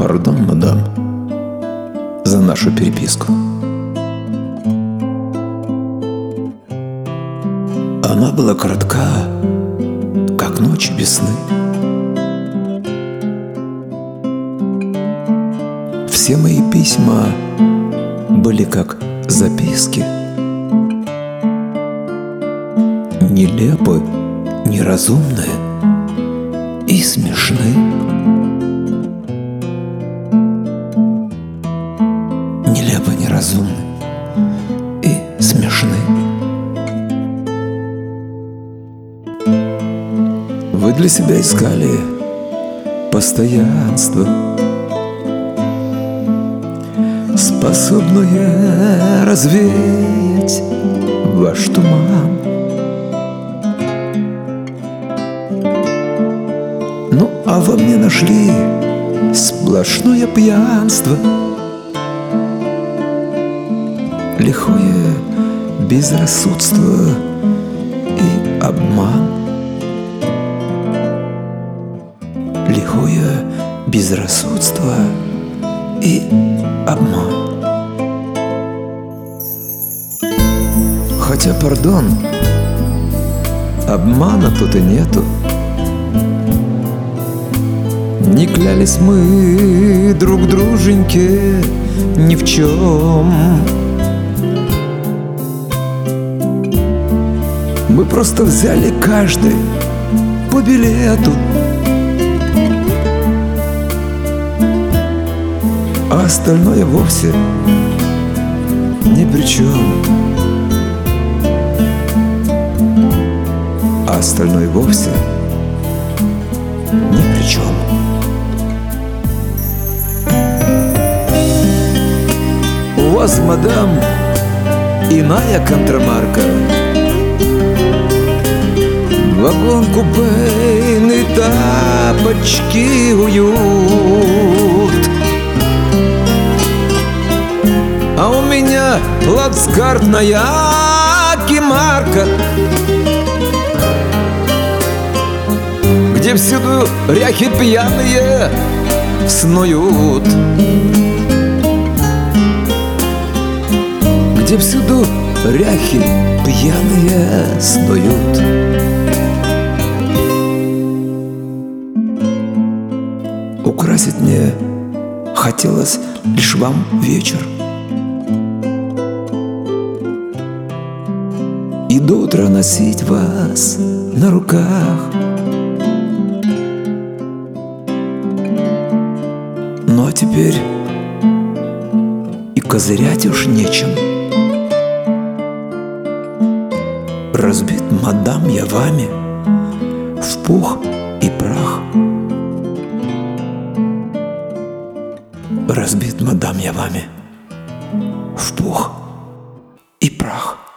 Пардон, мадам, за нашу переписку. Она была коротка, как ночи без сны. Все мои письма были как записки, нелепы, неразумные и смешны. Нелепо, неразумны и смешны. Вы для себя искали постоянство, способное развеять ваш туман. Ну, а во мне нашли сплошное пьянство, лихое безрассудство и обман. Лихое безрассудство и обман. Хотя, пардон, обмана тут и нету. Не клялись мы друг друженьке ни в чем. Мы просто взяли каждый по билету, а остальное вовсе ни при чем. А остальное вовсе ни при чем. У вас, мадам, иная контрамарка. Вагон-купейный, тапочки, уют. А у меня плацкартная кимарка, где всюду ряхи пьяные снуют, где всюду ряхи пьяные снуют. Украсить мне хотелось лишь вам вечер, и до утра носить вас на руках. Ну а теперь и козырять уж нечем. Разбит, мадам, я вами в пух и прах. Разбит, мадам, я вами в пух и прах.